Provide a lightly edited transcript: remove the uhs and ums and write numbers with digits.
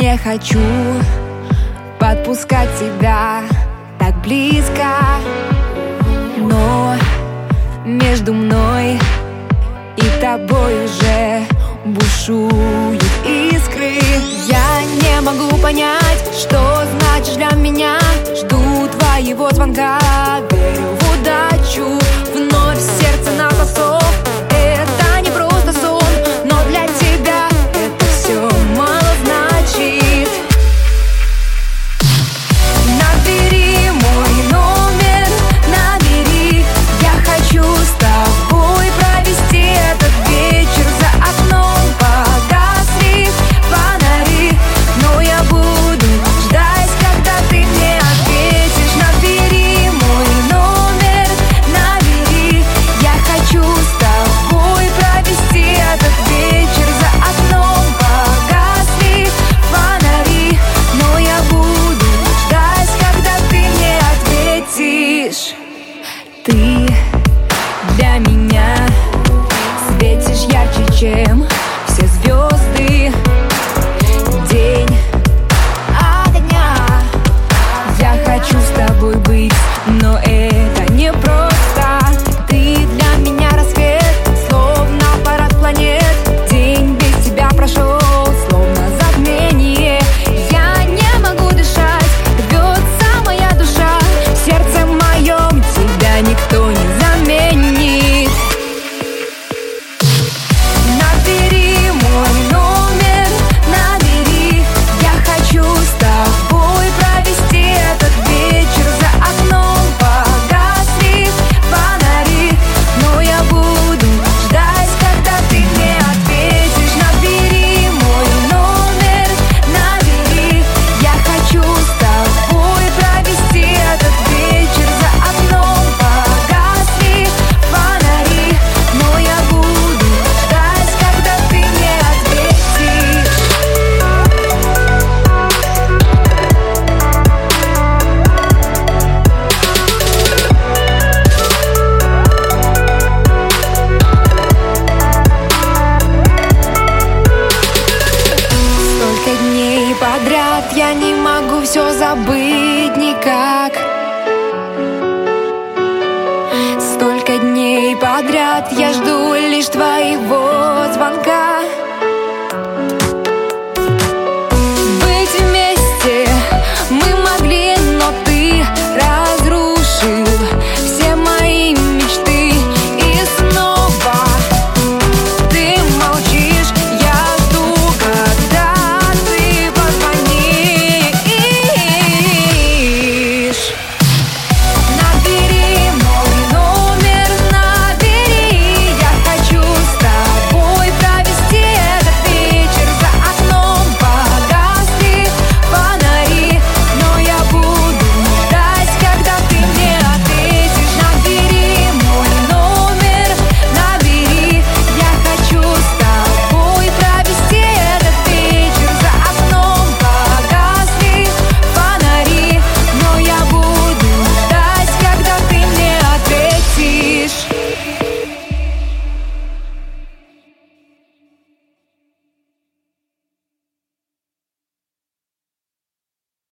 Не хочу подпускать тебя так близко, но между мной и тобой уже бушуют искры. Я не могу понять, что значишь для меня. Жду твоего звонка, верю в удачу. Вновь сердце на зов. Это не просто сон, но для тебя это все мало значит. Набери мой номер, набери. Я хочу с тобой провести этот вечер. За окном погасли фонари, но я буду ждать, когда ты мне ответишь. Набери мой номер, набери. Я хочу с тобой провести этот вечер. За окном погасли фонари, но я буду ждать, когда ты мне ответишь. Ты для меня светишь ярче, чем все звезды. День ото дня я хочу с тобой быть, но это не просто. Ты для меня рассвет, словно парад планет. День без тебя прошел, словно затмение. Я не могу дышать, рвется моя душа. В сердце моем тебя никто не заменит. Набери мой номер, набери. Я хочу с тобой провести этот вечер. За окном погасли фонари, но я буду ждать, когда ты мне ответишь. Набери мой номер, набери. Я хочу с тобой провести этот вечер. За окном погасли фонари, но я буду ждать, когда ты мне ответишь. Столько дней подряд я не могу все забыть никак. Столько дней подряд я жду лишь твоего